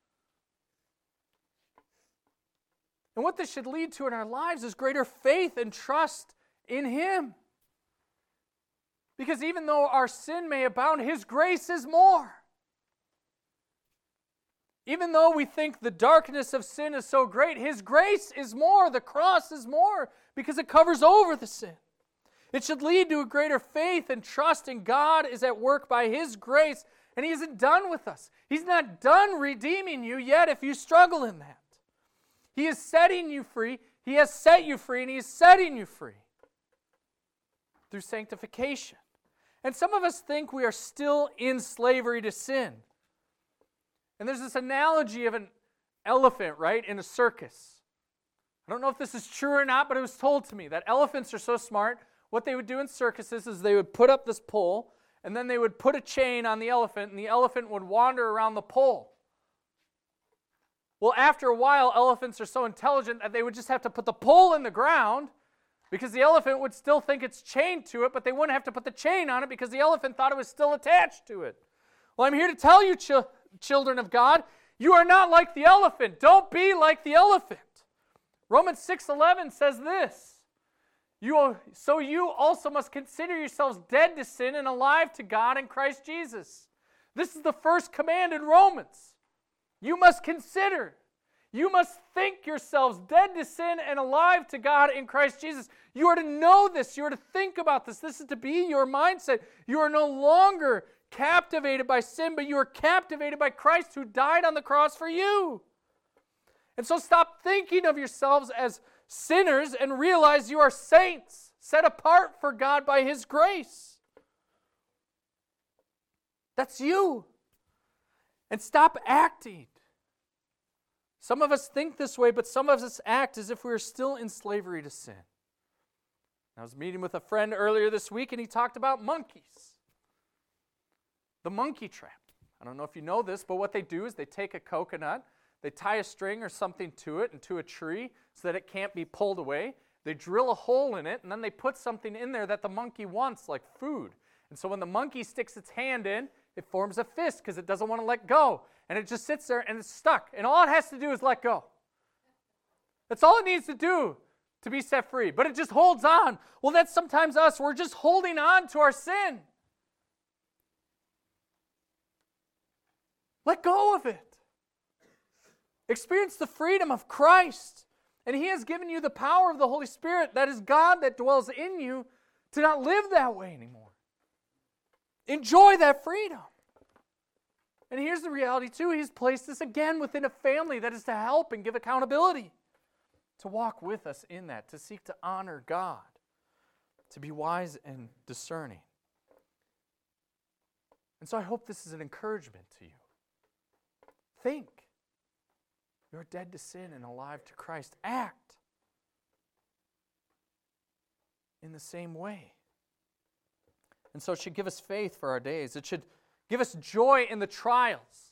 And what this should lead to in our lives is greater faith and trust in Him. Because even though our sin may abound, His grace is more. Even though we think the darkness of sin is so great, His grace is more. The cross is more because it covers over the sin. It should lead to a greater faith and trust in God is at work by His grace, and He isn't done with us. He's not done redeeming you yet if you struggle in that. He is setting you free. He has set you free, and He is setting you free through sanctification. And some of us think we are still in slavery to sin. And there's this analogy of an elephant, right, in a circus. I don't know if this is true or not, but it was told to me that elephants are so smart. What they would do in circuses is they would put up this pole, and then they would put a chain on the elephant, and the elephant would wander around the pole. Well, after a while, elephants are so intelligent that they would just have to put the pole in the ground, because the elephant would still think it's chained to it, but they wouldn't have to put the chain on it because the elephant thought it was still attached to it. Well, I'm here to tell you, children of God, you are not like the elephant. Don't be like the elephant. Romans 6:11 says this, so you also must consider yourselves dead to sin and alive to God in Christ Jesus. This is the first command in Romans. You must consider. You must think yourselves dead to sin and alive to God in Christ Jesus. You are to know this. You are to think about this. This is to be your mindset. You are no longer captivated by sin, but you are captivated by Christ who died on the cross for you. And so stop thinking of yourselves as sinners and realize you are saints, set apart for God by His grace. That's you. And stop acting. Some of us think this way, but some of us act as if we are still in slavery to sin. I was meeting with a friend earlier this week, and he talked about monkeys. The monkey trap. I don't know if you know this, but what they do is they take a coconut, they tie a string or something to it into a tree so that it can't be pulled away. They drill a hole in it, and then they put something in there that the monkey wants, like food. And so when the monkey sticks its hand in, it forms a fist because it doesn't want to let go. And it just sits there and it's stuck. And all it has to do is let go. That's all it needs to do to be set free. But it just holds on. Well, that's sometimes us. We're just holding on to our sin. Let go of it. Experience the freedom of Christ. And He has given you the power of the Holy Spirit, that is God that dwells in you, to not live that way anymore. Enjoy that freedom. And here's the reality too. He's placed us again within a family that is to help and give accountability. To walk with us in that. To seek to honor God. To be wise and discerning. And so I hope this is an encouragement to you. Think. You're dead to sin and alive to Christ. Act in the same way. And so it should give us faith for our days. It should give us joy in the trials.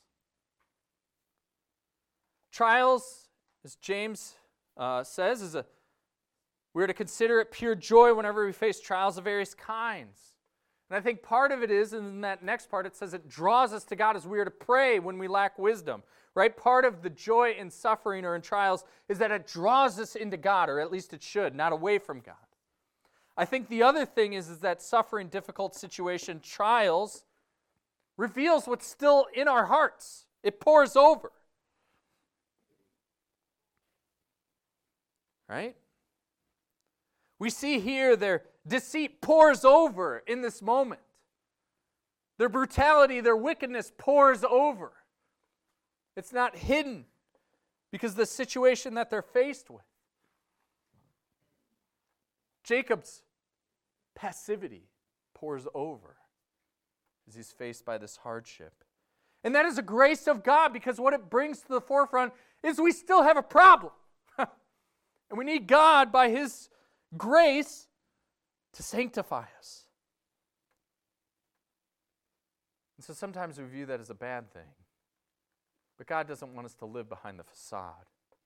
Trials, as James says, we're to consider it pure joy whenever we face trials of various kinds. And I think part of it is, and in that next part it says it draws us to God as we are to pray when we lack wisdom. Right? Part of the joy in suffering or in trials is that it draws us into God, or at least it should, not away from God. I think the other thing is that suffering, difficult situation, trials, reveals what's still in our hearts. It pours over. Right? We see here their deceit pours over in this moment. Their brutality, their wickedness pours over. It's not hidden because of the situation that they're faced with. Jacob's passivity pours over as he's faced by this hardship. And that is a grace of God, because what it brings to the forefront is we still have a problem. And we need God, by His grace, to sanctify us. And so sometimes we view that as a bad thing. But God doesn't want us to live behind the facade.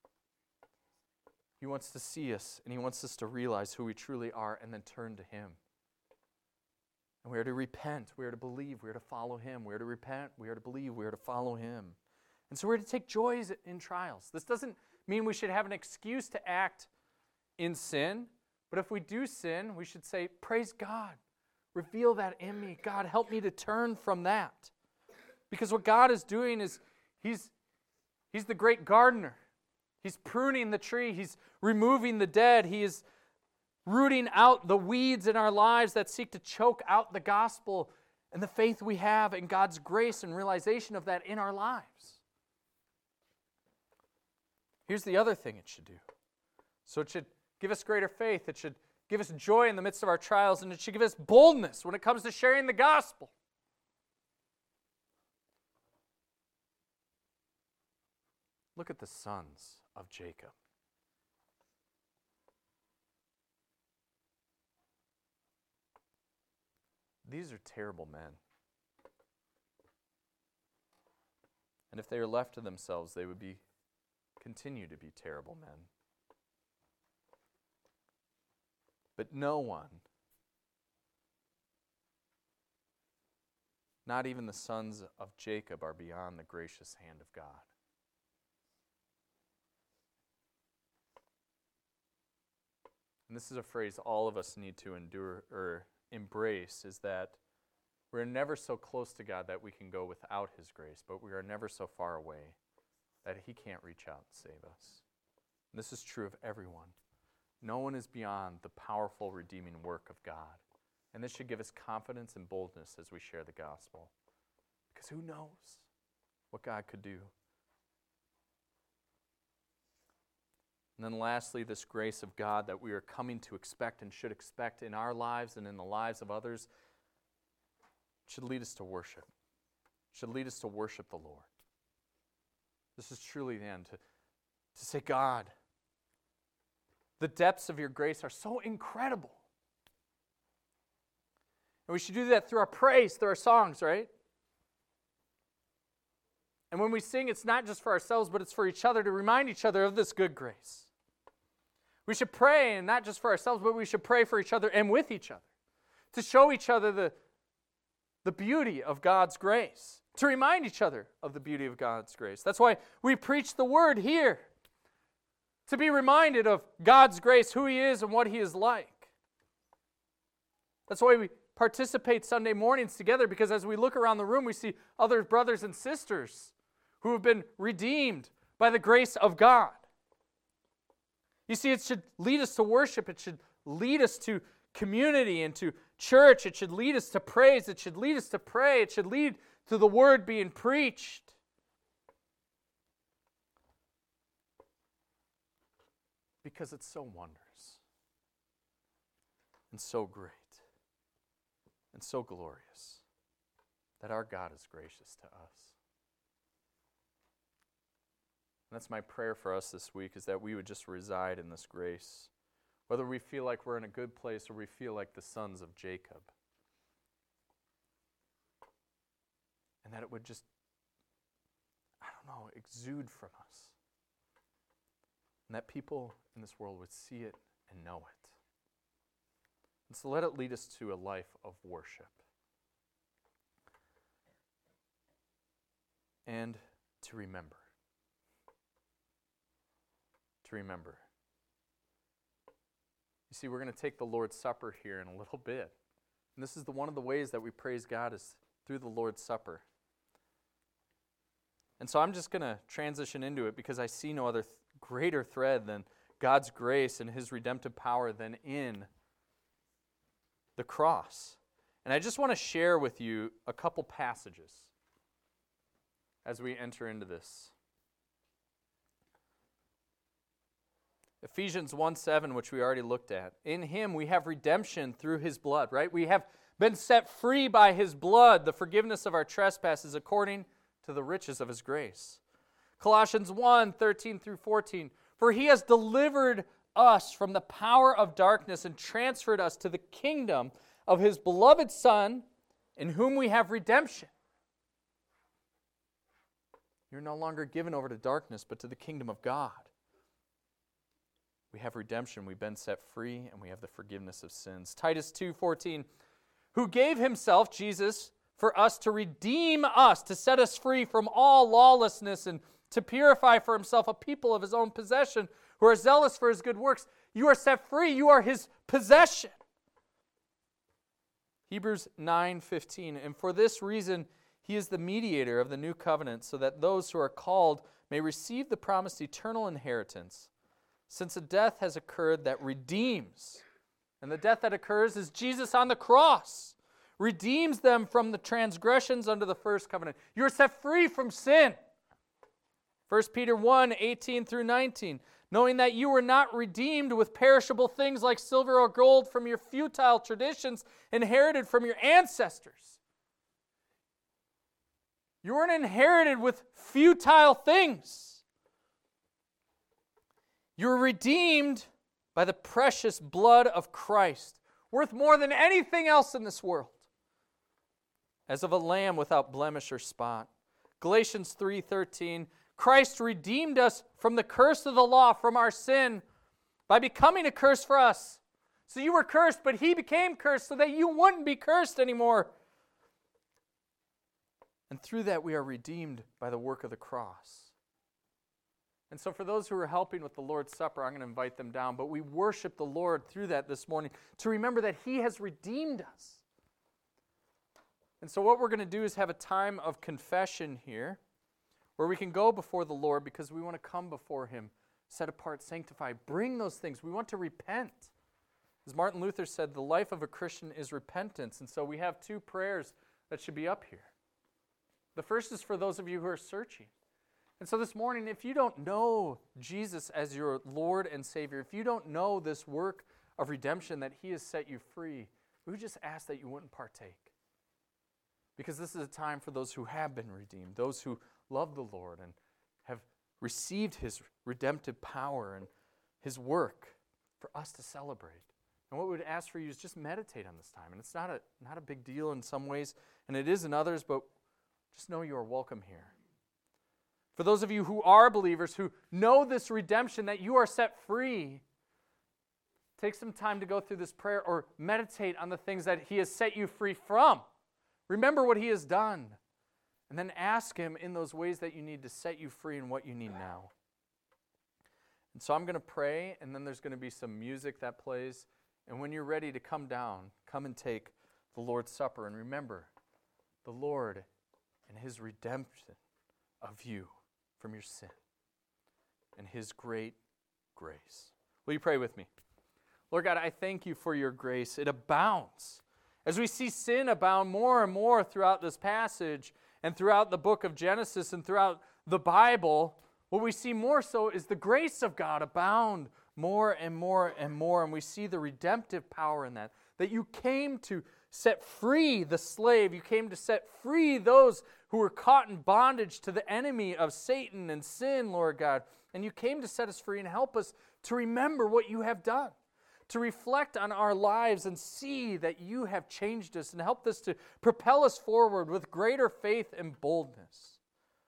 He wants to see us, and He wants us to realize who we truly are and then turn to Him. And we are to repent. We are to believe. We are to follow Him. We are to repent. We are to believe. We are to follow Him. And so we're to take joys in trials. This doesn't mean we should have an excuse to act in sin. But if we do sin, we should say, praise God. Reveal that in me. God, help me to turn from that. Because what God is doing is He's the great gardener. He's pruning the tree. He's removing the dead. He is rooting out the weeds in our lives that seek to choke out the gospel and the faith we have in God's grace and realization of that in our lives. Here's the other thing it should do. So it should give us greater faith. It should give us joy in the midst of our trials, and it should give us boldness when it comes to sharing the gospel. Look at the sons of Jacob. These are terrible men. And if they are left to themselves, they would continue to be terrible men. But no one, not even the sons of Jacob, are beyond the gracious hand of God. And this is a phrase all of us need to endure or embrace, is that we're never so close to God that we can go without His grace, but we are never so far away that He can't reach out and save us. And this is true of everyone. No one is beyond the powerful redeeming work of God. And this should give us confidence and boldness as we share the gospel. Because who knows what God could do? And then lastly, this grace of God that we are coming to expect and should expect in our lives and in the lives of others should lead us to worship. Should lead us to worship the Lord. This is truly then to say, God, the depths of your grace are so incredible. And we should do that through our praise, through our songs, right? And when we sing, it's not just for ourselves, but it's for each other, to remind each other of this good grace. We should pray, and not just for ourselves, but we should pray for each other and with each other, to show each other the beauty of God's grace, to remind each other of the beauty of God's grace. That's why we preach the word here, to be reminded of God's grace, who He is and what He is like. That's why we participate Sunday mornings together, because as we look around the room, we see other brothers and sisters who have been redeemed by the grace of God. You see, it should lead us to worship. It should lead us to community and to church. It should lead us to praise. It should lead us to pray. It should lead to the word being preached. Because it's so wondrous and so great and so glorious that our God is gracious to us. And that's my prayer for us this week, is that we would just reside in this grace, whether we feel like we're in a good place or we feel like the sons of Jacob. And that it would just, exude from us. And that people in this world would see it and know it. And so let it lead us to a life of worship. And to remember. To remember. You see, we're going to take the Lord's Supper here in a little bit. And this is one of the ways that we praise God, is through the Lord's Supper. And so I'm just going to transition into it, because I see no other greater thread than God's grace and His redemptive power than in the cross. And I just want to share with you a couple passages as we enter into this. Ephesians 1:7, which we already looked at. In Him we have redemption through His blood, right? We have been set free by His blood, the forgiveness of our trespasses according to the riches of His grace. Colossians 1:13 through 14. For He has delivered us from the power of darkness and transferred us to the kingdom of His beloved Son, in whom we have redemption. You're no longer given over to darkness, but to the kingdom of God. We have redemption, we've been set free, and we have the forgiveness of sins. Titus 2:14, who gave Himself, Jesus, for us to redeem us, to set us free from all lawlessness, and to purify for Himself a people of His own possession, who are zealous for His good works. You are set free, you are His possession. Hebrews 9:15, and for this reason He is the mediator of the new covenant, so that those who are called may receive the promised eternal inheritance, since a death has occurred that redeems. And the death that occurs is Jesus on the cross. Redeems them from the transgressions under the first covenant. You're set free from sin. 1 Peter 1:18 through 19. Knowing that you were not redeemed with perishable things like silver or gold from your futile traditions inherited from your ancestors. You weren't inherited with futile things. You were redeemed by the precious blood of Christ, worth more than anything else in this world, as of a lamb without blemish or spot. Galatians 3:13, Christ redeemed us from the curse of the law, from our sin, by becoming a curse for us. So you were cursed, but He became cursed so that you wouldn't be cursed anymore. And through that we are redeemed by the work of the cross. And so for those who are helping with the Lord's Supper, I'm going to invite them down. But we worship the Lord through that this morning to remember that He has redeemed us. And so what we're going to do is have a time of confession here, where we can go before the Lord, because we want to come before Him, set apart, sanctified, bring those things. We want to repent. As Martin Luther said, the life of a Christian is repentance. And so we have two prayers that should be up here. The first is for those of you who are searching. And so this morning, if you don't know Jesus as your Lord and Savior, if you don't know this work of redemption that He has set you free, we would just ask that you wouldn't partake. Because this is a time for those who have been redeemed, those who love the Lord and have received his redemptive power and his work for us to celebrate. And what we would ask for you is just meditate on this time. And it's not a big deal in some ways, and it is in others, but just know you are welcome here. For those of you who are believers, who know this redemption, that you are set free, take some time to go through this prayer or meditate on the things that he has set you free from. Remember what he has done. And then ask him in those ways that you need to set you free and what you need now. And so I'm going to pray, and then there's going to be some music that plays. And when you're ready to come down, come and take the Lord's Supper. And remember the Lord and his redemption of you from your sin and his great grace. Will you pray with me? Lord God, I thank you for your grace. It abounds. As we see sin abound more and more throughout this passage and throughout the book of Genesis and throughout the Bible, what we see more so is the grace of God abound more and more and more. And we see the redemptive power in that you came to set free the slave. You came to set free those who were caught in bondage to the enemy of Satan and sin, Lord God. And you came to set us free and help us to remember what you have done, to reflect on our lives and see that you have changed us and helped us to propel us forward with greater faith and boldness.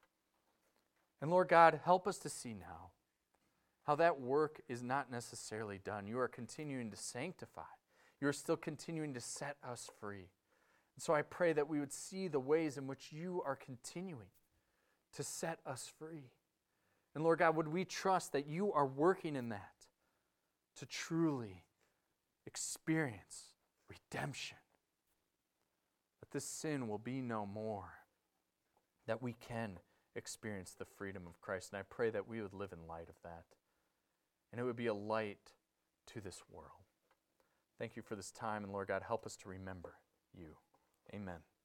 And Lord God, help us to see now how that work is not necessarily done. You are continuing to sanctify. You are still continuing to set us free. And so I pray that we would see the ways in which you are continuing to set us free. And Lord God, would we trust that you are working in that to truly experience redemption, that this sin will be no more, that we can experience the freedom of Christ. And I pray that we would live in light of that, and it would be a light to this world. Thank you for this time, and Lord God, help us to remember you. Amen.